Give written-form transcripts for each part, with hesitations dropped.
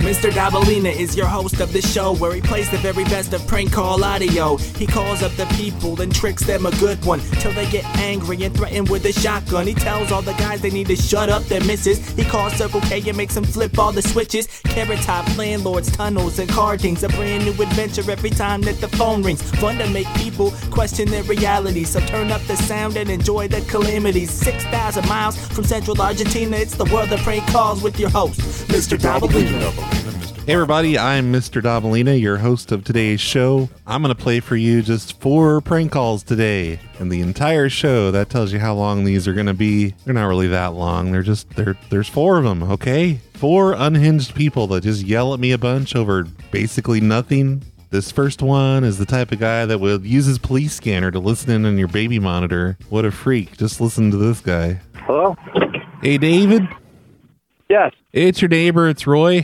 Mr. Dabalina is your host of the show, where he plays the very best of prank call audio. He calls up the people and tricks them a good one, till they get angry and threaten with a shotgun. He tells all the guys they need to shut up their misses. He calls Circle K and makes them flip all the switches. Carrot Top, landlords, tunnels, and cardings. A brand new adventure every time that the phone rings. Fun to make people question their reality, so turn up the sound and enjoy the calamities. 6,000 miles from central Argentina, it's the world of prank calls with your host, Mr. Dabalina. Hey everybody, I'm Mr. Dabalina, your host of today's show. I'm going to play for you just 4 prank calls today. And the entire show, that tells you how long these are going to be. They're not really that long. There's 4 of them, okay? 4 unhinged people that just yell at me a bunch over basically nothing. This first one is the type of guy that would use his police scanner to listen in on your baby monitor. What a freak. Just listen to this guy. Hello? Hey, David? Yes. It's your neighbor. It's Roy.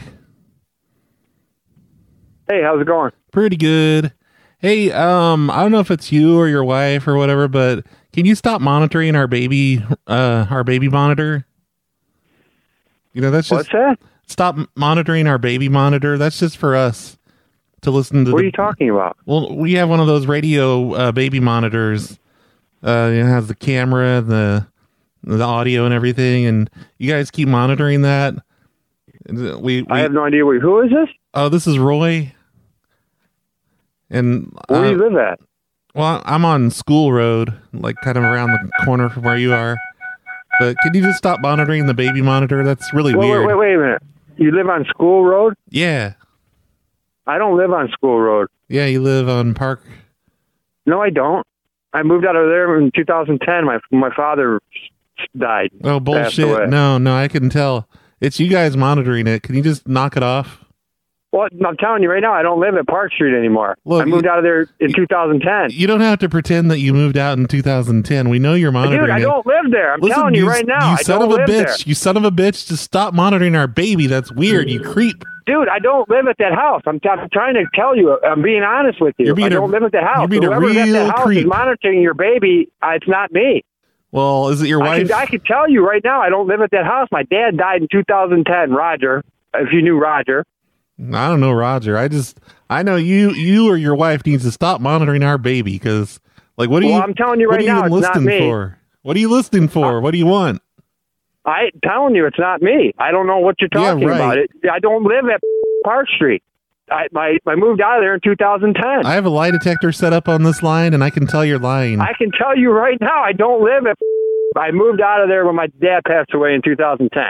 Hey, how's it going? Pretty good. Hey, I don't know if it's you or your wife or whatever, but can you stop monitoring our baby monitor? You know, that's just... What's that? Stop monitoring our baby monitor. That's just for us to listen to. What are you talking about? Well, we have one of those radio baby monitors. It has the camera, the audio and everything, and you guys keep monitoring that. I have no idea. Who is this? Oh, this is Roy. And where do you live at? Well, I'm on School Road, like kind of around the corner from where you are. But can you just stop monitoring the baby monitor? That's really weird. Wait a minute. You live on School Road? Yeah. I don't live on School Road. Yeah, you live on Park. No, I don't. I moved out of there in 2010. My father died. Oh, bullshit. No, I can tell. It's you guys monitoring it. Can you just knock it off? Well, I'm telling you right now, I don't live at Park Street anymore. Look, I moved out of there in 2010. You don't have to pretend that you moved out in 2010. We know you're monitoring it. Dude, I don't live there. I'm telling you right now, I don't live there. You son of a bitch, just stop monitoring our baby. That's weird, you creep. Dude, I don't live at that house. I'm trying to tell you. I'm being honest with you. I don't live at that house. You're being a real at that house creep. is monitoring your baby. It's not me. Well, is it your wife? I could tell you right now, I don't live at that house. My dad died in 2010, Roger, if you knew Roger. I don't know Roger. I know you or your wife needs to stop monitoring our baby because, like, what are you? I'm telling you right now, it's not me. For? What are you listening for? What do you want? I'm telling you, it's not me. I don't know what you're talking about. I don't live at Park Street. I moved out of there in 2010. I have a lie detector set up on this line, and I can tell you're lying. I can tell you right now, I don't live at. I moved out of there when my dad passed away in 2010.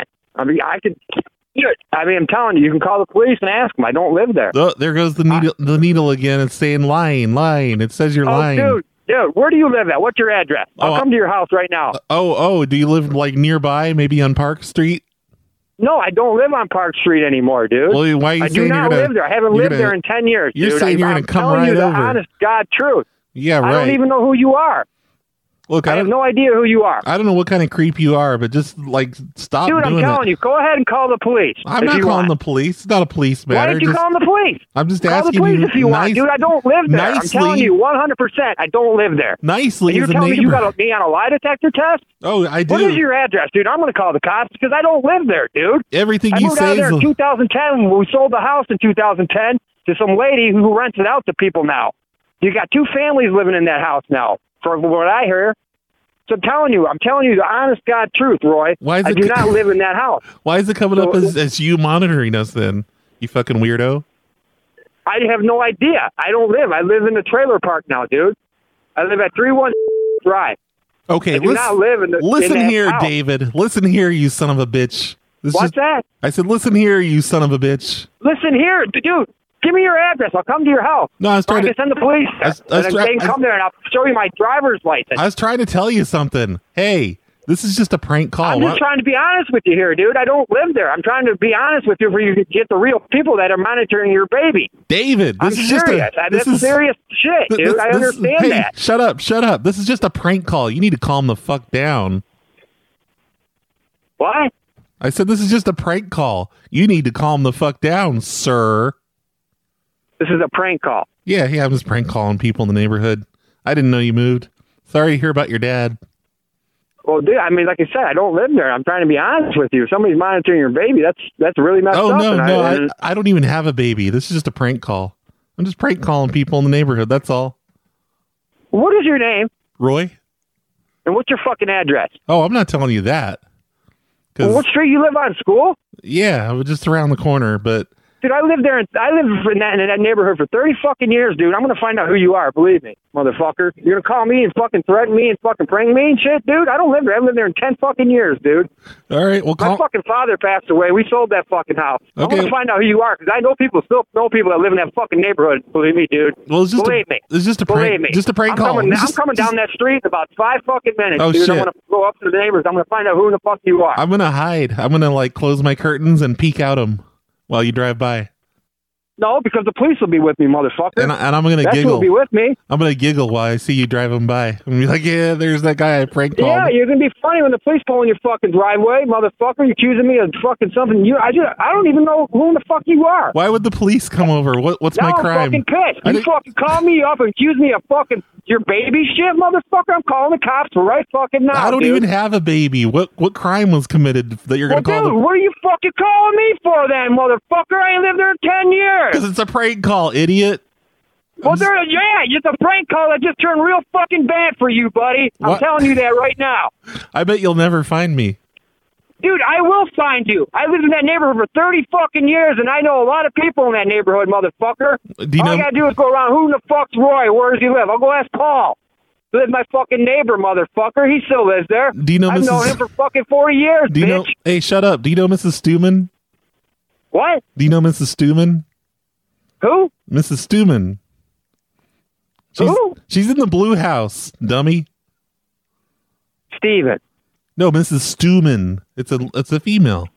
I'm telling you, you can call the police and ask them. I don't live there. Oh, there goes the needle again. It's saying lying. It says you're lying. Dude, where do you live at? What's your address? I'll come to your house right now. Do you live like nearby, maybe on Park Street? No, I don't live on Park Street anymore, dude. Well, why are you I do not live there. I haven't lived there in 10 years, dude. You're saying you're going to come right over. I'm telling you the honest God truth. Yeah, right. I don't even know who you are. Look, I have no idea who you are. I don't know what kind of creep you are, but just like stop doing it. Dude, I'm telling you, go ahead and call the police. I'm not calling the police. It's not a police matter. Why did you call the police? I'm just asking you. Call the police if you want, dude. I don't live there. I'm telling you 100%. I don't live there. Nicely, you're telling me you got me on a lie detector test? Oh, I do. What is your address, dude? I'm going to call the cops because I don't live there, dude. Everything you say I moved out of there in 2010. We sold the house in 2010 to some lady who rents it out to people now. You got 2 families living in that house now, from what I hear. So I'm telling you the honest God truth, Roy. I do not live in that house. Why is it coming up as you monitoring us then, you fucking weirdo? I have no idea. I don't live. I live in the trailer park now, dude. I live at 31 Drive. Okay, listen here, house. David. Listen here, you son of a bitch. What's that? I said, listen here, you son of a bitch. Listen here, dude. Give me your address. I'll come to your house. No, I was trying to send the police there. They can come there and I'll show you my driver's license. I was trying to tell you something. Hey, this is just a prank call. I'm just trying to be honest with you here, dude. I don't live there. I'm trying to be honest with you for you to get the real people that are monitoring your baby. David, this is serious. This is serious shit, dude. I understand that. Shut up. This is just a prank call. You need to calm the fuck down. What? I said this is just a prank call. You need to calm the fuck down, sir. This is a prank call. Yeah, I'm just prank calling people in the neighborhood. I didn't know you moved. Sorry to hear about your dad. Well, dude, I mean, like I said, I don't live there. I'm trying to be honest with you. If somebody's monitoring your baby, that's really messed up. Oh, no, I don't even have a baby. This is just a prank call. I'm just prank calling people in the neighborhood. That's all. What is your name? Roy. And what's your fucking address? Oh, I'm not telling you that. Well, what street you live on? School? Yeah, just around the corner, but... Dude, I lived there. I lived in that neighborhood for 30 fucking years, dude. I'm going to find out who you are. Believe me, motherfucker. You're going to call me and fucking threaten me and fucking prank me and shit, dude. I don't live there. I've lived there in 10 fucking years, dude. All right, well, my fucking father passed away. We sold that fucking house. Okay. I'm going to find out who you are because I know people still know people that live in that fucking neighborhood. Believe me, dude. Well, it's just believe me. It's just a prank. Believe me. Just a prank call. I'm coming down that street in about 5 fucking minutes, dude. Shit. I'm going to go up to the neighbors. I'm going to find out who the fuck you are. I'm going to hide. I'm going to like close my curtains and peek out them while you drive by. No, because the police will be with me, motherfucker. And I'm going to giggle. That's who'll be with me. I'm going to giggle while I see you driving by. I'm going to be like, yeah, there's that guy I prank called. Yeah, you're going to be funny when the police pull in your fucking driveway, motherfucker. You're accusing me of fucking something. I don't even know who the fuck you are. Why would the police come over? What's my crime? I'm fucking pissed. You fucking call me up and accuse me of fucking your baby shit, motherfucker. I'm calling the cops right fucking now, I don't even have a baby. What crime was committed that you're going to call dude, what are you fucking calling me for then, motherfucker? I ain't lived there in 10 years. Because it's a prank call, idiot. Well, it's a prank call that just turned real fucking bad for you, buddy. I'm telling you that right now. I bet you'll never find me. Dude, I will find you. I lived in that neighborhood for 30 fucking years, and I know a lot of people in that neighborhood, motherfucker. All I gotta do is go around, who the fuck's Roy? Where does he live? I'll go ask Paul. He lives my fucking neighbor, motherfucker. He still lives there. Do you know I've known him for fucking 40 years, bitch. Hey, shut up. Do you know Mrs. Stuman? What? Do you know Mrs. Stuman? Who? Mrs. Stuman. Who? She's in the blue house, dummy. Steven. No, Mrs. Stuman. It's a female.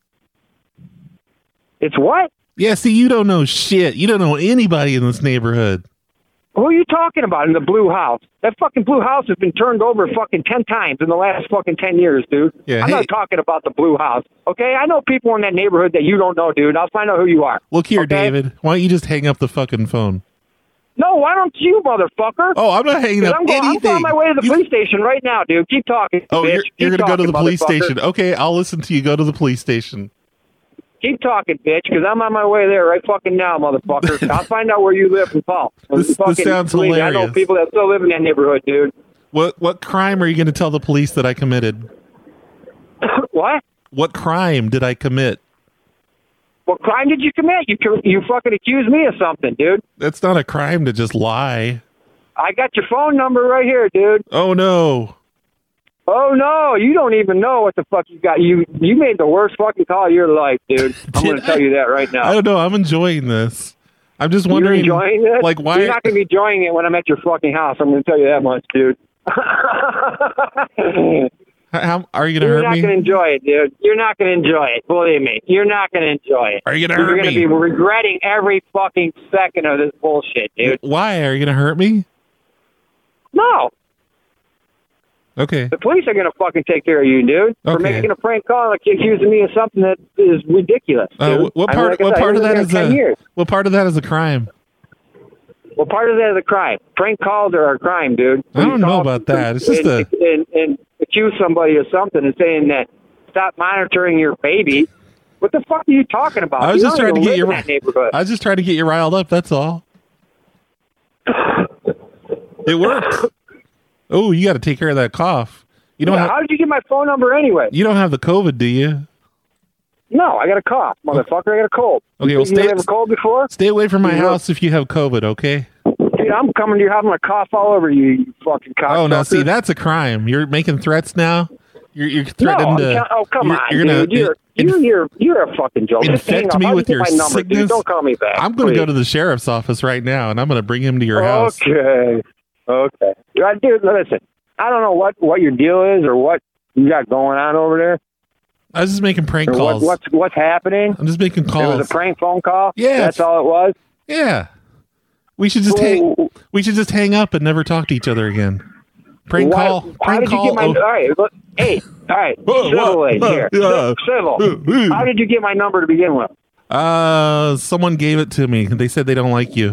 It's what? Yeah, see, you don't know shit. You don't know anybody in this neighborhood. Who are you talking about in the blue house? That fucking blue house has been turned over fucking 10 times in the last fucking 10 years, dude. Yeah, I'm not talking about the blue house, okay? I know people in that neighborhood that you don't know, dude. I'll find out who you are. Look here, okay? David. Why don't you just hang up the fucking phone? No, why don't you, motherfucker? Oh, I'm not hanging up anything. I'm on my way to the police station right now, dude. Keep talking, bitch. You're going to go to the police motherfucker. station. Okay, I'll listen to you. Go to the police station. Keep talking, bitch, because I'm on my way there right fucking now, motherfucker. I'll find out where you live and Paul. This sounds hilarious. I know people that still live in that neighborhood, dude. What crime are you going to tell the police that I committed? What? What crime did I commit? What crime did you commit? You fucking accused me of something, dude. That's not a crime to just lie. I got your phone number right here, dude. Oh, no. Oh, no. You don't even know what the fuck you got. You made the worst fucking call of your life, dude. I'm going to tell you that right now. I don't know. I'm enjoying this. I'm just wondering. You're enjoying this? Like, why? You're not going to be enjoying it when I'm at your fucking house. I'm going to tell you that much, dude. How are you going to hurt me? You're not going to enjoy it, dude. You're not going to enjoy it. Believe me. You're not going to enjoy it. Are you going to hurt me? You're going to be regretting every fucking second of this bullshit, dude. Why? Are you going to hurt me? No. Okay. The police are going to fucking take care of you, dude. For making a prank call and accusing me of something that is ridiculous, dude. What part of that is a crime? What part of that is a crime? Prank calls are a crime, dude. I don't know about that. It's just and accuse somebody of something and saying that stop monitoring your baby. What the fuck are you talking about? I was just trying to get you. Neighborhood. I was just trying to get you riled up. That's all. It worked. Oh, you got to take care of that cough. You don't. How did you get my phone number anyway? You don't have the COVID, do you? No, I got a cough, motherfucker. I got a cold. Okay, well, you have a cold before? Stay away from my house if you have COVID, okay? Dude, I'm coming to your house. I'm gonna cough all over you, you fucking cocksucker. Oh, now see, that's a crime. You're making threats now. You're threatening to. Oh, come on, dude. You're a fucking joke. Infect me with your sickness. Dude, don't call me back. I'm going to go to the sheriff's office right now, and I'm going to bring him to your house. Okay. Dude, listen. I don't know what your deal is or what you got going on over there. I was just making prank calls. What's happening? I'm just making calls. It was a prank phone call? Yeah. That's all it was? Yeah. We should just hang up and never talk to each other again. Prank call. How did you get my... All right. Civil here. Civil. How did you get my number to begin with? Someone gave it to me. They said they don't like you.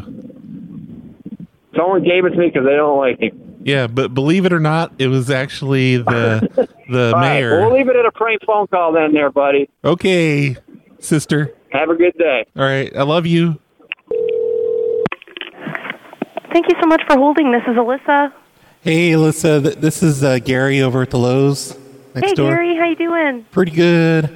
Someone gave it to me because they don't like me. Yeah, but believe it or not, it was actually the the All right, mayor. well, we'll leave it at a prank phone call then there, buddy. Okay, sister. Have a good day. All right, I love you. Thank you so much for holding. This is Alyssa. Hey, Alyssa. This is Gary over at the Lowe's next Hey, door. Gary. How you doing? Pretty good.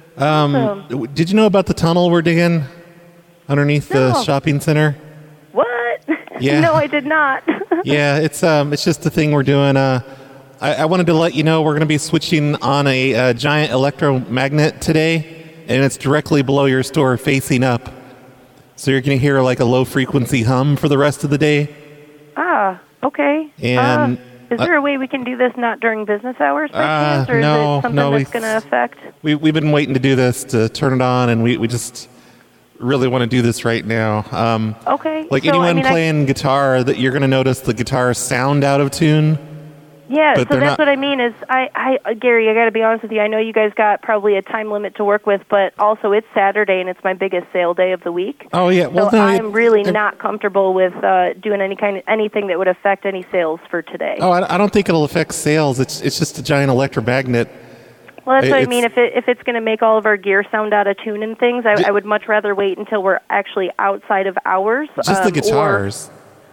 Did you know about the tunnel we're digging underneath the No. shopping center? What? Yeah. No, I did not. Yeah, it's just the thing we're doing. I wanted to let you know we're going to be switching on a giant electromagnet today, and it's directly below your store facing up. So you're going to hear like a low frequency hum for the rest of the day. Ah, okay. And is there a way we can do this not during business hours, by chance, or no, is it something no, that's going to affect? We've been waiting to do this, to turn it on, and we just really want to do this right now. Okay. Like so, anyone playing guitar, that you're going to notice the guitar sound out of tune. Yeah, but so they're that's not- what I mean is, Gary, I got to be honest with you. I know you guys got probably a time limit to work with, but also it's Saturday and it's my biggest sale day of the week. Oh yeah, well so no, I'm really not comfortable with doing anything that would affect any sales for today. Oh, I don't think it'll affect sales. It's just a giant electromagnet. Well, that's what I It's- mean. If it's going to make all of our gear sound out of tune and things, I would much rather wait until we're actually outside of hours. Just the guitars.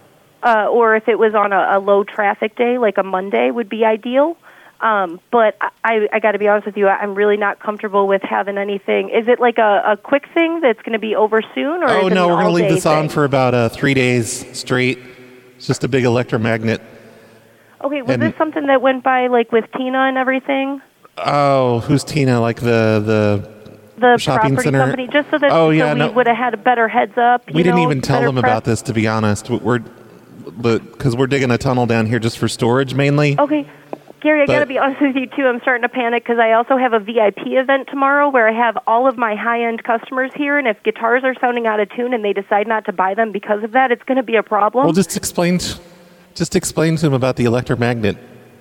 Or if it was on a low traffic day, like a Monday, would be ideal. But I got to be honest with you, I'm really not comfortable with having anything. Is it like a quick thing that's going to be over soon? Or Oh is it no, an we're going to leave all-day this on thing? for about 3 days straight. It's just a big electromagnet. Okay, was and- this something that went by like with Tina and everything? Oh, who's Tina? Like the shopping property center company, just so that Oh, yeah, we no. would have had a better heads up. We didn't even tell better them prep. about this, to be honest. Because we're digging a tunnel down here just for storage mainly. Okay. Gary, I got to But- be honest with you, too. I'm starting to panic because I also have a VIP event tomorrow where I have all of my high-end customers here, and if guitars are sounding out of tune and they decide not to buy them because of that, it's going to be a problem. Well, just explain to them about the electromagnet.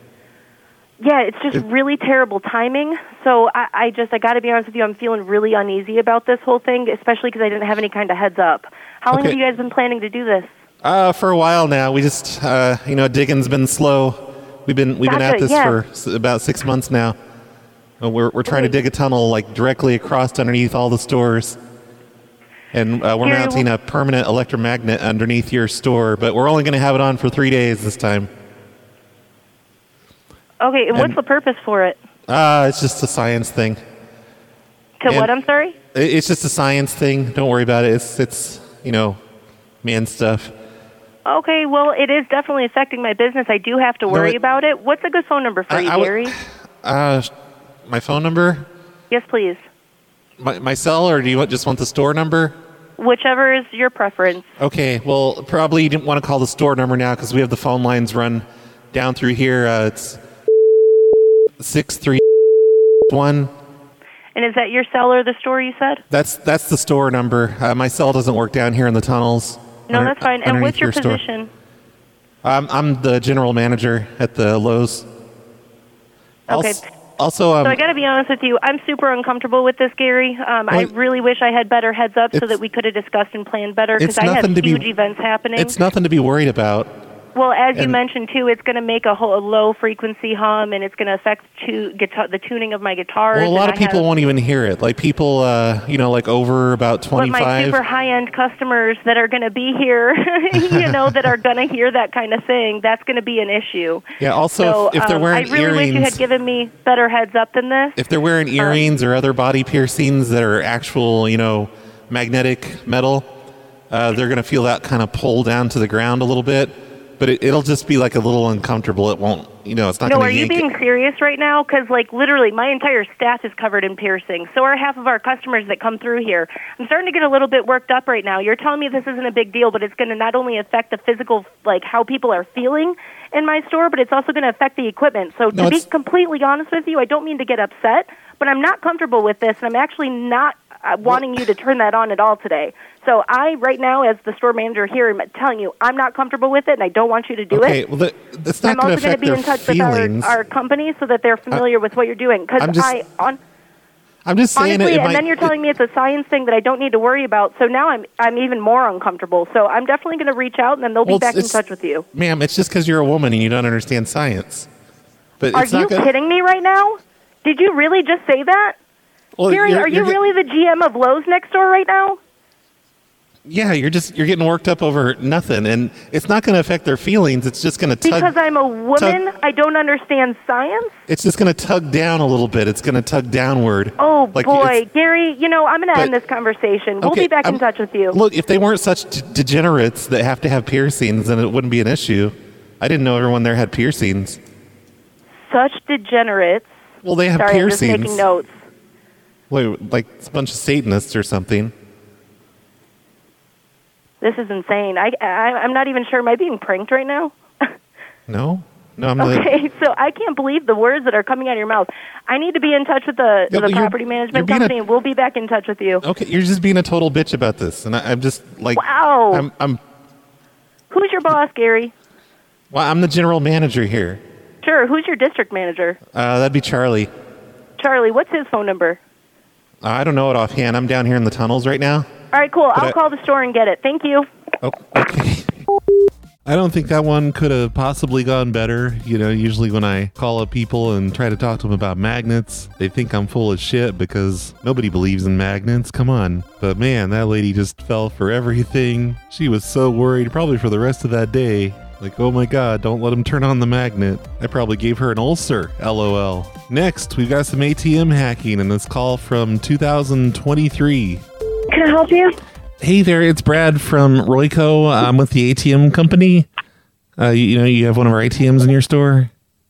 Yeah, it's just really terrible timing. So I got to be honest with you, I'm feeling really uneasy about this whole thing, especially because I didn't have any kind of heads up. How long Okay. have you guys been planning to do this? For a while now. We just, digging's been slow. We've been at Gotcha, this yeah. for about 6 months now. We're trying to dig a tunnel like directly across underneath all the stores, and we're Gary, mounting a permanent electromagnet underneath your store. But we're only going to have it on for 3 days this time. Okay, and what's And- the purpose for it? It's just a science thing. To and- what, I'm sorry? It's just a science thing. Don't worry about it. It's man stuff. Okay, well, it is definitely affecting my business. I do have to worry about it. What's a good phone number for you, Gary? My phone number, Yes, please. my cell, or do you just want the store number? Whichever is your preference. Okay, well, probably you didn't want to call the store number now because we have the phone lines run down through here. It's 631. And is that your cell or the store you said? That's the store number. My cell doesn't work down here in the tunnels. No, that's fine. And what's underneath your store. position? I'm the general manager at the Lowe's. Okay. Also, So I got to be honest with you. I'm super uncomfortable with this, Gary. I really wish I had better heads up so that we could have discussed and planned better because I have huge events happening. It's nothing to be worried about. Well, as you and- mentioned, too, it's going to make a low-frequency hum, and it's going to affect the tuning of my guitars. Well, a lot and of people won't even hear it. Like people, like over about But 25. my super high-end customers that are going to be here, that are going to hear that kind of thing, that's going to be an issue. Yeah, also, So if they're wearing I really wish you earrings, had given me better heads up than this. if they're wearing earrings or other body piercings that are actual, magnetic metal, they're going to feel that kind of pull down to the ground a little bit. But it'll just be like a little uncomfortable. It won't, it's not No, going are to you yank being it. serious right now? Because, literally, my entire staff is covered in piercings. So are half of our customers that come through here. I'm starting to get a little bit worked up right now. You're telling me this isn't a big deal, but it's going to not only affect the physical, how people are feeling in my store, but it's also going to affect the equipment. So No, to be it's- completely honest with you, I don't mean to get upset, but I'm not comfortable with this, and I'm actually not wanting you to turn that on at all today. So I, right now, as the store manager here, am telling you I'm not comfortable with it, and I don't want you to do Okay, it. well, that's not I'm going to also going to affect be their in touch feelings. with our company so that they're familiar with what you're doing. Because I'm just saying honestly, it and might, then you're telling me it's a science thing that I don't need to worry about. So now I'm even more uncomfortable. So I'm definitely going to reach out, and then they'll be back in touch with you. Ma'am, it's just because you're a woman and you don't understand science. But Are it's not you gonna... kidding me right now? Did you really just say that? Well, Gary, are you really the GM of Lowe's next door right now? Yeah, you're getting worked up over nothing, and it's not going to affect their feelings. It's just going to tug. Because I'm a woman, I don't understand science? It's just going to tug down a little bit. It's going to tug downward. Oh, Like, boy. Gary, I'm going to end But- this conversation. We'll Okay, be back in touch with you. Look, if they weren't such degenerates that have to have piercings, then it wouldn't be an issue. I didn't know everyone there had piercings. Such degenerates. Well, they have Sorry, piercings. I'm just making notes. Wait, like a bunch of Satanists or something. This is insane. I'm not even sure. Am I being pranked right now? No, I'm not. Okay, so I can't believe the words that are coming out of your mouth. I need to be in touch with the Yeah, but you're- property management you're being company, and we'll be back in touch with you. Okay, you're just being a total bitch about this, and I'm just like, Wow. I'm Who's your boss, Gary? I'm the general manager here. Sure. Who's your district manager? That'd be Charlie. Charlie, what's his phone number? I don't know it offhand. I'm down here in the tunnels right now. All right, cool. I'll I- call the store and get it. Thank you. Oh, okay. I don't think that one could have possibly gone better. Usually when I call up people and try to talk to them about magnets, they think I'm full of shit because nobody believes in magnets. Come on. But man, that lady just fell for everything. She was so worried, probably for the rest of that day. Like, oh my god, don't let him turn on the magnet. I probably gave her an ulcer, LOL. Next, we've got some ATM hacking and this call from 2023. Can I help you? Hey there, it's Brad from Royco. I'm with the ATM company. You have one of our ATMs in your store?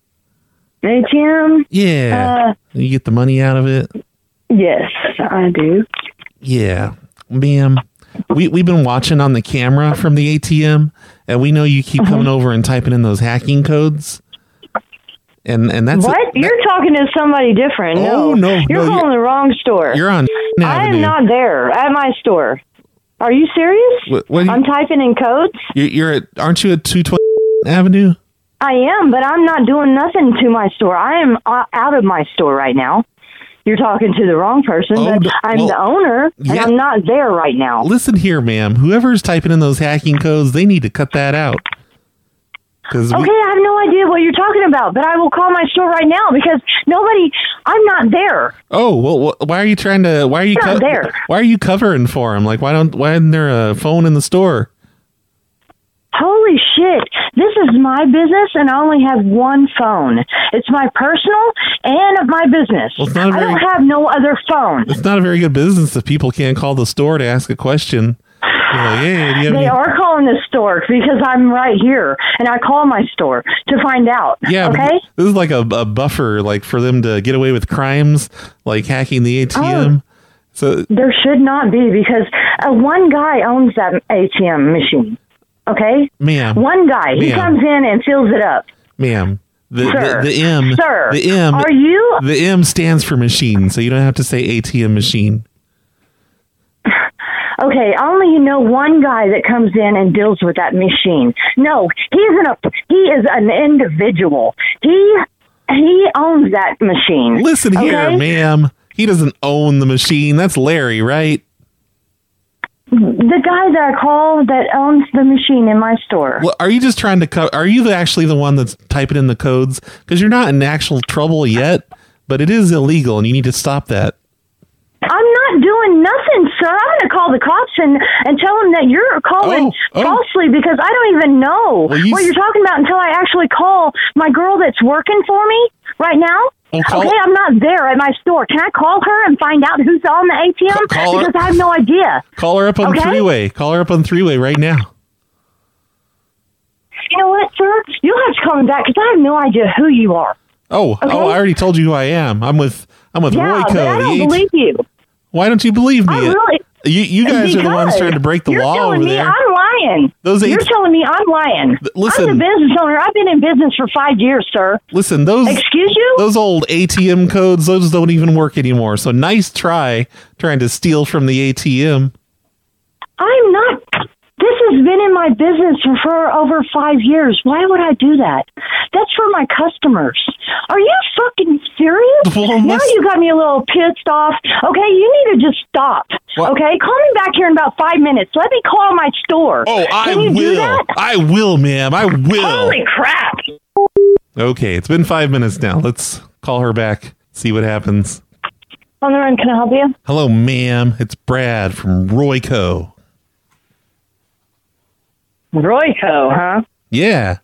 ATM? Yeah. You get the money out of it? Yes, I do. Yeah. Ma'am, we've been watching on the camera from the ATM, and we know you keep coming over and typing in those hacking codes. And that's... What? You're talking to somebody different. Oh, no. You're calling the wrong store. You're on I Avenue. am not there at my store. Are you serious? What I'm typing in codes? Aren't you at 220 Avenue? I am, but I'm not doing nothing to my store. I am out of my store right now. You're talking to the wrong person, but I'm the owner, and yeah. I'm not there right now. Listen here, ma'am. Whoever's typing in those hacking codes, they need to cut that out. Okay, I have no idea what you're talking about, but I will call my store right now because I'm not there. Oh, well, why are you there? Why are you covering for him? Like, why isn't there a phone in the store? Holy shit. This is my business and I only have one phone. It's my personal and my business. Well, I don't have no other phone. It's not a very good business if people can't call the store to ask a question. Like, hey, do you have They are calling the store because I'm right here, and I call my store to find out. Yeah, okay. This is like a buffer, like for them to get away with crimes, like hacking the ATM. So there should not be because one guy owns that ATM machine. Okay, ma'am. One guy. He comes in and fills it up. Ma'am. Sir. The M. Sir. The M. Are you? The M stands for machine, so you don't have to say ATM machine. Okay, I only know one guy that comes in and deals with that machine. No, he is an individual. He owns that machine. Listen here, ma'am. He doesn't own the machine. That's Larry, right? The guy that I call that owns the machine in my store. Well, are you just trying to are you actually the one that's typing in the codes? Because you're not in actual trouble yet, but it is illegal and you need to stop that. I'm not doing nothing, sir. I'm going to call the cops and tell them that you're calling falsely because I don't even know what you're talking about until I actually call my girl that's working for me right now. Okay, I'm not there at my store. Can I call her and find out who's on the ATM? Because I have no idea. Call her up on three-way. Call her up on three-way right now. You know what, sir? You'll have to call me back because I have no idea who you are. I already told you who I am. I'm with Royco. But I don't believe you. Why don't you believe me? I really, you guys are the ones trying to break the law over there. You're telling me I'm lying. You're telling me I'm lying. Listen, I'm the business owner. I've been in business for 5 years, sir. Listen, Excuse you? Those old ATM codes, those don't even work anymore. So nice trying to steal from the ATM. I'm not. This has been in my business for over 5 years. Why would I do that? That's for my customers. Are you fucking serious? Now you got me a little pissed off. Okay, you need to just stop. What? Okay, call me back here in about 5 minutes. Let me call my store. Oh, Can you do that? I will, ma'am. I will. Holy crap. Okay, it's been 5 minutes now. Let's call her back, see what happens. On the run, can I help you? Hello, ma'am. It's Brad from Royco. Royco, huh? Yeah.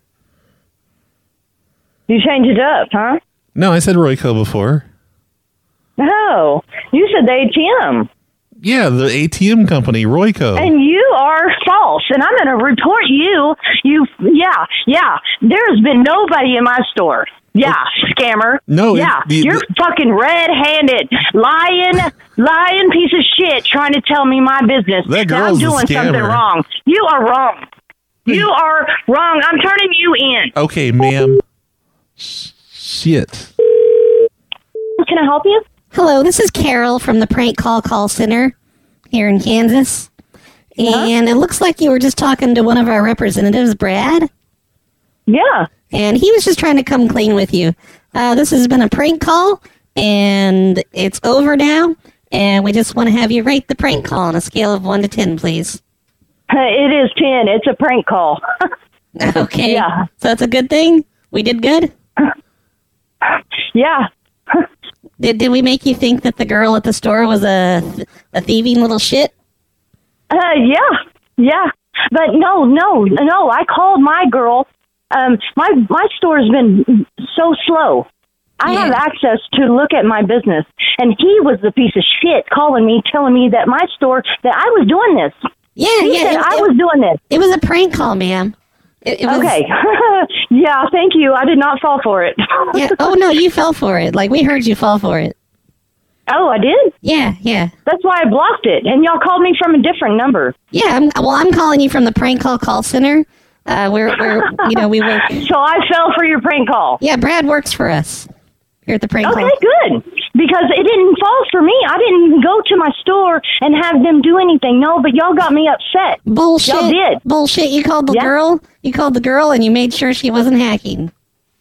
You changed it up, huh? No, I said Royco before. No, you said the ATM. Yeah, the ATM company, Royco. And you are false, and I'm going to report you. Yeah. There's been nobody in my store. Yeah, scammer. No, yeah, you're fucking red-handed, lying piece of shit trying to tell me my business. That girl's I'm doing a scammer. something wrong. You are wrong. You are wrong. I'm turning you in. Okay, ma'am. Shit. Can I help you? Hello, this is Carol from the Prank Call Center here in Kansas. And it looks like you were just talking to one of our representatives, Brad. Yeah. And he was just trying to come clean with you. This has been a prank call, and it's over now. And we just want to have you rate the prank call on a scale of 1 to 10, please. It is 10. It's a prank call. Okay. Yeah. So it's a good thing? We did good? Yeah. Did we make you think that the girl at the store was a thieving little shit? Yeah. But no. I called my girl. My store's been so slow. I have access to look at my business, and he was the piece of shit calling me, telling me that my store, that I was doing this. I was doing this. It was a prank call, ma'am. It was, okay. Yeah, thank you. I did not fall for it. Yeah. Oh, no, you fell for it. Like, we heard you fall for it. Oh, I did? Yeah. That's why I blocked it, and y'all called me from a different number. Yeah, I'm calling you from the Prank Call Center. We work. So I fell for your prank call. Yeah, Brad works for us here at the Prank Call. Okay, good. Because it didn't fall for me. I didn't even go to my store and have them do anything. No, but y'all got me upset. Bullshit. Y'all did. Bullshit. You called the girl. You called the girl, and you made sure she wasn't hacking.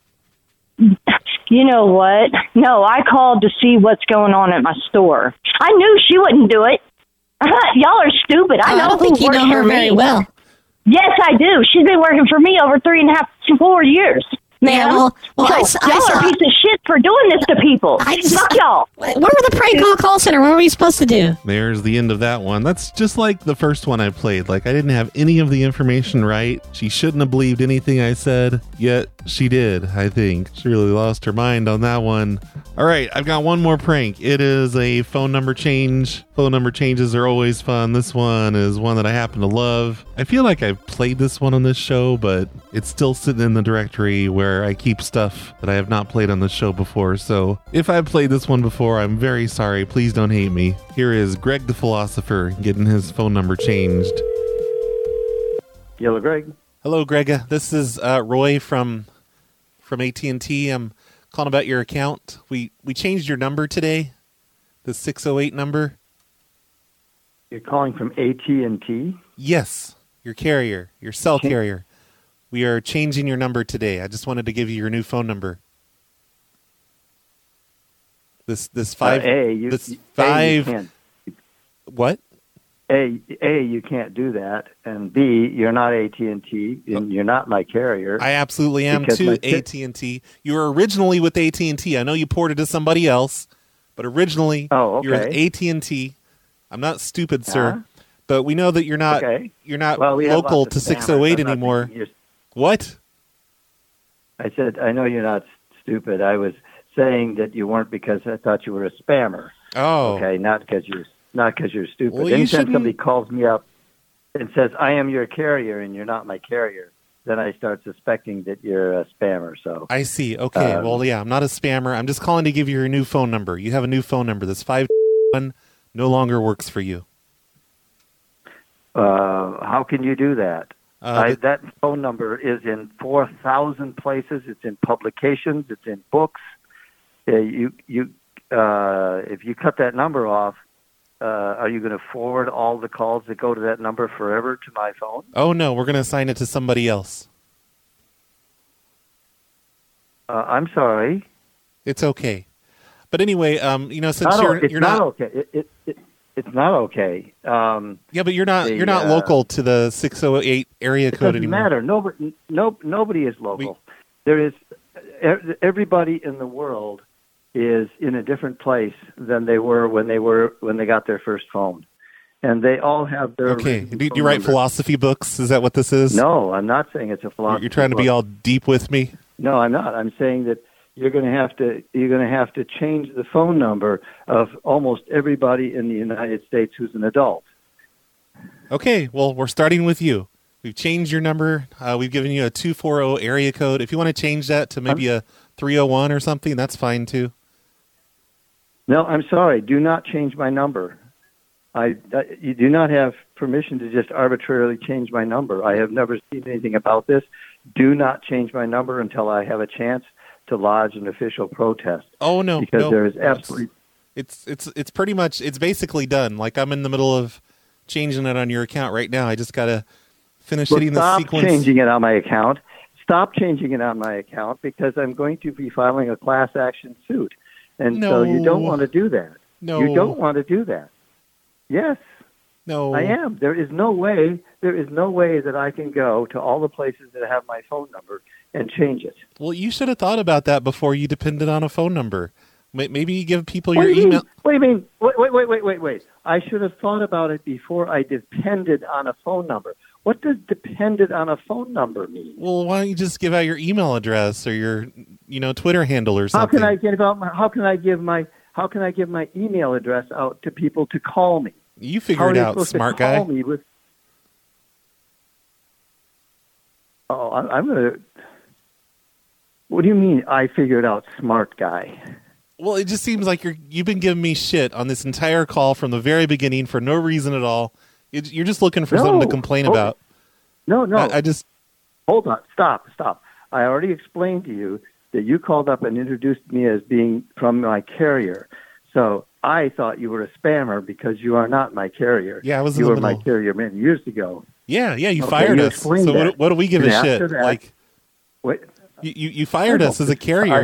You know what? No, I called to see what's going on at my store. I knew she wouldn't do it. Y'all are stupid. I know I don't think you know her very well. Yes, I do. She's been working for me over 3.5 to 4 years. Man, yeah, well, y'all are a piece of shit for doing this to people. Fuck y'all. What were the Prank Call Center? What were we supposed to do? There's the end of that one. That's just like the first one I played. Like, I didn't have any of the information right. She shouldn't have believed anything I said, yet she did, I think. She really lost her mind on that one. All right, I've got one more prank. It is a phone number change. Phone number changes are always fun. This one is one that I happen to love. I feel like I've played this one on this show, but it's still sitting in the directory where I keep stuff that I have not played on the show before. So if I've played this one before, I'm very sorry. Please don't hate me. Here is Greg the Philosopher getting his phone number changed. Hello, Greg. Hello, Greg. This is Roy from AT&T. I'm calling about your account. We changed your number today, the 608 number. You're calling from AT&T? Yes, your carrier, your cell carrier. We are changing your number today. I just wanted to give you your new phone number. This five. What? A, you can't do that, and B, you're not AT&T, and you're not my carrier. I absolutely am too. AT&T. You were originally with AT&T. I know you ported to somebody else, but originally you're with AT&T. I'm not stupid, sir, but we know that you're not. Okay. You're not local to 608 anymore. What? I said I know you're not stupid. I was saying that you weren't because I thought you were a spammer. Oh, okay, not because you're stupid. Well, anytime somebody calls me up and says I am your carrier and you're not my carrier, then I start suspecting that you're a spammer. So I see. Okay. Well, yeah, I'm not a spammer. I'm just calling to give you your new phone number. You have a new phone number. This 5 no longer works for you. How can you do that? That phone number is in 4,000 places. It's in publications. It's in books. If you cut that number off, are you going to forward all the calls that go to that number forever to my phone? Oh, no. We're going to assign it to somebody else. I'm sorry. It's okay. But anyway, since you're not okay. It's not okay. Yeah, but you're not local to the 608 area code anymore. It doesn't matter. Nobody is local. There is everybody in the world is in a different place than they were when they got their first phone, and they all have their. Okay, do you write philosophy books? Is that what this is? No, I'm not saying it's a philosophy. You're trying to be all deep with me? No, I'm not. I'm saying that you're going to have to change the phone number of almost everybody in the United States who's an adult. Okay, well, we're starting with you. We've changed your number. We've given you a 240 area code. If you want to change that to maybe a 301 or something, that's fine too. No, I'm sorry. Do not change my number. You do not have permission to just arbitrarily change my number. I have never seen anything about this. Do not change my number until I have a chance to lodge an official protest. Oh no, because there is absolutely. It's pretty much, it's basically done. Like I'm in the middle of changing it on your account right now. I just got to finish hitting the sequence. Stop changing it on my account. Stop changing it on my account because I'm going to be filing a class action suit. And so you don't want to do that. No. You don't want to do that. Yes. No. I am. There is no way that I can go to all the places that have my phone number and change it. Well, you should have thought about that before you depended on a phone number. Maybe you give people your email. What do you mean? Wait. I should have thought about it before I depended on a phone number. What does depended on a phone number mean? Well, why don't you just give out your email address or your, Twitter handle or something? How can I give my email address out to people to call me? You figure it out, smart guy. I'm going to. What do you mean? I figured out, smart guy. Well, it just seems like you've been giving me shit on this entire call from the very beginning for no reason at all. You're just looking for something to complain about. No. I just... Hold on. Stop. I already explained to you that you called up and introduced me as being from my carrier. So I thought you were a spammer because you are not my carrier. Yeah, I was in the middle. You were my carrier many years ago. Yeah, you fired us. So what do we give a shit? Like, wait, you fired us as a carrier.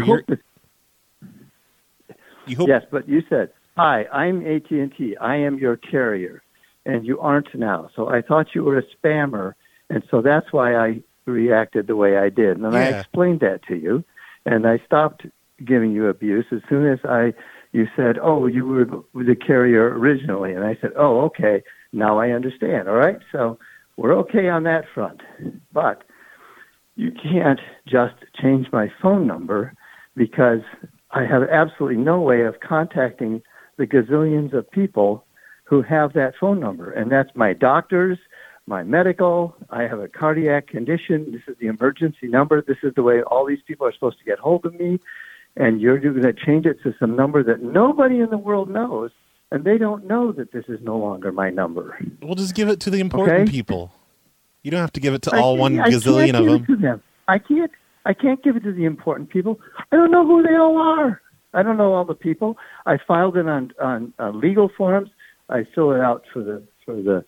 Yes, but you said, "Hi, I'm AT&T. I am your carrier," and you aren't now. So I thought you were a spammer, and so that's why I reacted the way I did. And I explained that to you, and I stopped giving you abuse as soon as you said, "Oh, you were the carrier originally," and I said, "Oh, okay. Now I understand." All right, so we're okay on that front, but you can't just change my phone number because I have absolutely no way of contacting the gazillions of people who have that phone number. And that's my doctors, my medical, I have a cardiac condition, this is the emergency number, this is the way all these people are supposed to get hold of me, and you're going to change it to some number that nobody in the world knows, and they don't know that this is no longer my number. We'll just give it to the important people. You don't have to give it to all 1 gazillion of them. To them. I can't give it to the important people. I don't know who they all are. I don't know all the people. I filed it on legal forms. I fill it out for the.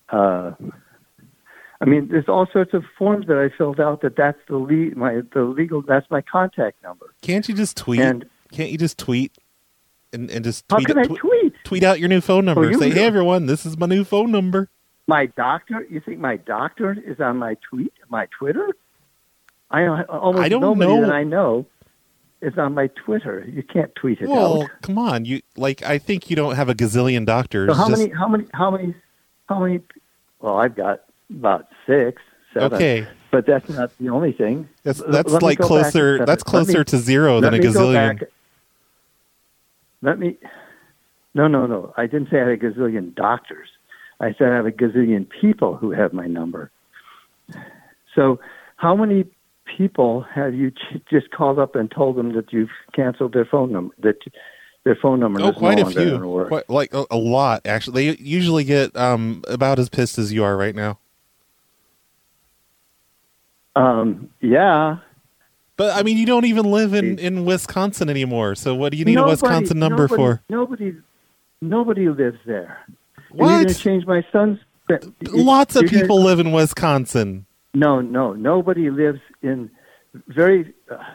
I mean, there's all sorts of forms that I filled out. That's the legal. That's my contact number. Can't you just tweet? Can't you just tweet and just how tweet? How can I tweet? Tweet out your new phone number. Say, "Hey everyone, this is my new phone number." My doctor? You think my doctor is on my Twitter? Almost nobody that I know is on my Twitter. You can't tweet it out. Well, come on. I think you don't have a gazillion doctors. So how many? Well, I've got about 6, 7. Okay. But that's not the only thing. That's like closer. That's closer to 0 than a gazillion. No. I didn't say I had a gazillion doctors. I said I have a gazillion people who have my number. So how many people have you just called up and told them that you've canceled their phone number, that their phone number is quite no a longer few. going to work? Like a lot, actually. They usually get about as pissed as you are right now. Yeah. But, I mean, you don't even live in Wisconsin anymore, so what do you need a Wisconsin number for? Nobody lives there. What? You're going to change my son's... Lots of people live in Wisconsin. No. Nobody lives in a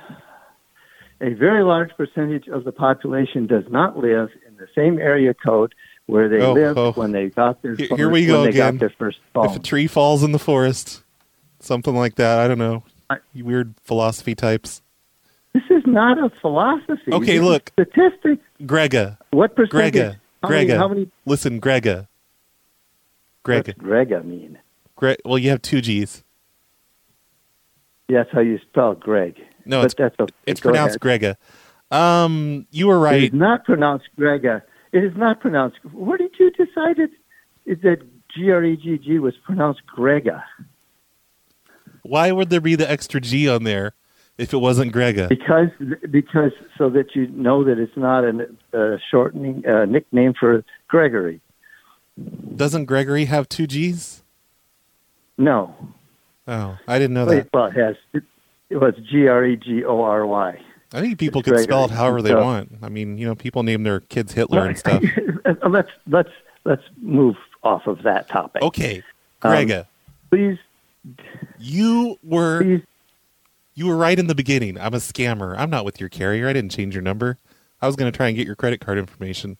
very large percentage of the population does not live in the same area code where they lived when they got their phone. Here we go again. Got their first phone. If a tree falls in the forest, something like that. I don't know. You weird philosophy types. This is not a philosophy. Okay, look. Statistics. Grega. What percentage? Grega. How many? Listen, Grega. What's Grega mean? Well, you have 2 G's. That's how you spell Greg. No, but that's okay. It's pronounced Grega. You were right. It is not pronounced Grega. It is not pronounced. Where did you decide it? Is that Gregg was pronounced Grega? Why would there be the extra G on there if it wasn't Grega? Because so that you know that it's not a shortening nickname for Gregory. Doesn't Gregory have 2 G's? No. Oh, I didn't know that. Well, it has. It was Gregory. I think people can spell it however they want. I mean, people name their kids Hitler and stuff. Let's move off of that topic. Okay, Grega. Please. You were right in the beginning. I'm a scammer. I'm not with your carrier. I didn't change your number. I was going to try and get your credit card information.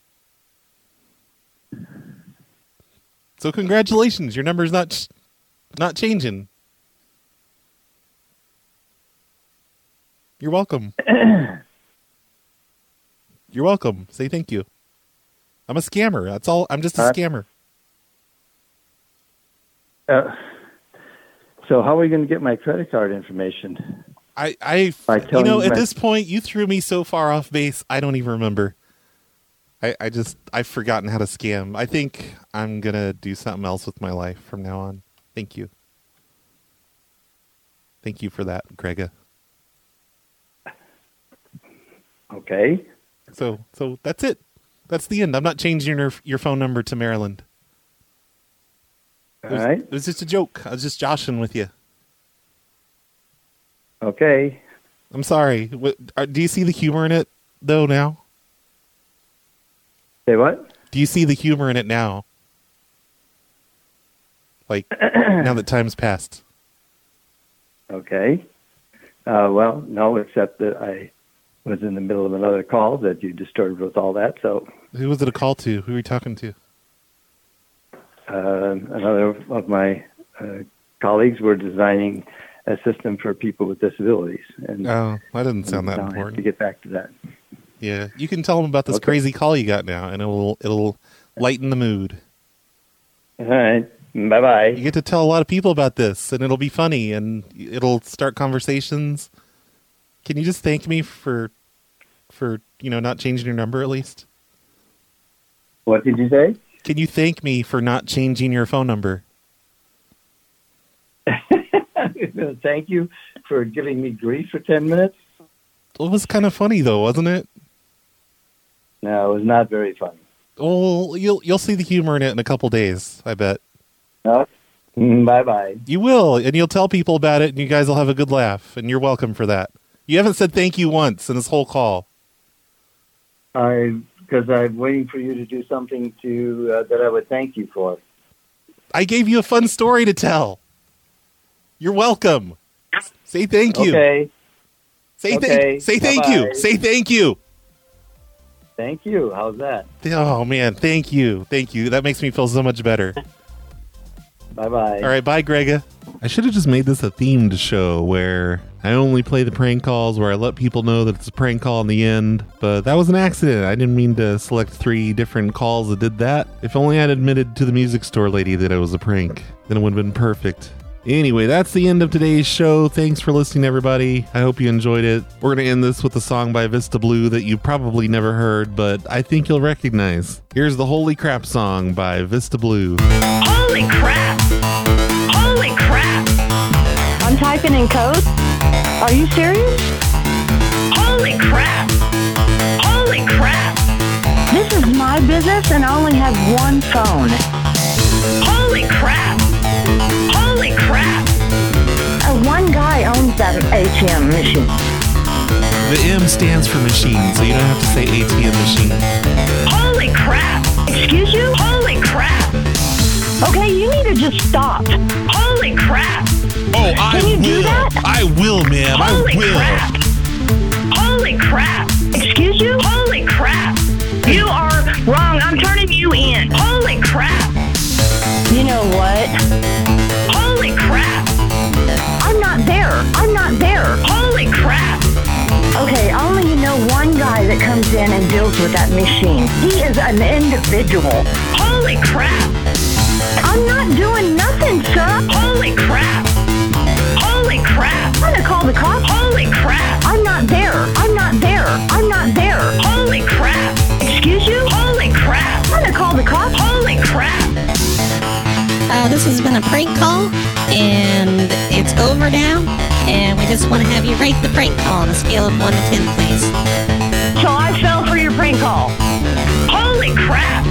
So congratulations, your number's not changing. You're welcome. You're welcome. Say thank you. I'm a scammer. That's all. I'm just a scammer. So how are we going to get my credit card information? At this point, you threw me so far off base, I don't even remember. I've forgotten how to scam. I think I'm going to do something else with my life from now on. Thank you. Thank you for that, Grega. Okay. So that's it. That's the end. I'm not changing your phone number to Maryland. All right. It was just a joke. I was just joshing with you. Okay. I'm sorry. Do you see the humor in it, though, now? Say what? Do you see the humor in it now? Like, now that time's passed. Okay. Well, no, except that I was in the middle of another call that you disturbed with all that. So, who was it a call to? Who were you talking to? Another of my colleagues were designing a system for people with disabilities. And that doesn't sound that important. I have to get back to that. Yeah, you can tell them about this crazy call you got now, and it'll lighten the mood. All right. Bye-bye. You get to tell a lot of people about this, and it'll be funny, and it'll start conversations. Can you just thank me for not changing your number at least? What did you say? Can you thank me for not changing your phone number? Thank you for giving me grief for 10 minutes. It was kind of funny, though, wasn't it? No, it was not very funny. Well, you'll see the humor in it in a couple days, I bet. Bye-bye. You will, and you'll tell people about it, and you guys will have a good laugh, and you're welcome for that. You haven't said thank you once in this whole call. Because I'm waiting for you to do something that I would thank you for. I gave you a fun story to tell. You're welcome. Say thank you. Okay. Say thank you. Say thank you. Thank you. How's that? Oh, man. Thank you. Thank you. That makes me feel so much better. Bye-bye. All right. Bye, Grega. I should have just made this a themed show where I only play the prank calls, where I let people know that it's a prank call in the end. But that was an accident. I didn't mean to select 3 different calls that did that. If only I'd admitted to the music store lady that it was a prank, then it would have been perfect. Anyway, that's the end of today's show. Thanks for listening, everybody. I hope you enjoyed it. We're going to end this with a song by Vista Blue that you probably never heard, but I think you'll recognize. Here's the Holy Crap song by Vista Blue. Holy crap! Holy crap! I'm typing in code? Are you serious? Holy crap! Holy crap! This is my business and I only have one phone. Holy crap! Holy crap! One guy owns that ATM machine. The M stands for machine, so you don't have to say ATM machine. Holy crap! Excuse you? Holy crap! Okay, you need to just stop. Holy crap! Oh, I Can you will. do that? I will, ma'am. Holy I will. crap! Holy crap! Excuse you? Holy crap! You are wrong. I'm turning you in. Holy crap! You know what? Holy crap! I'm not there. I'm not there. Holy crap! with that machine. He is an individual. Holy crap! I'm not doing nothing, sir. Holy crap! Holy crap! I'm gonna call the cops. Holy crap! I'm not there. I'm not there. I'm not there. Holy crap! Excuse you? Holy crap! I'm gonna call the cops. Holy crap! This has been a prank call, and it's over now, and we just want to have you rate the prank call on a scale of 1 to 10, please. So I fell for your prank call. Holy crap!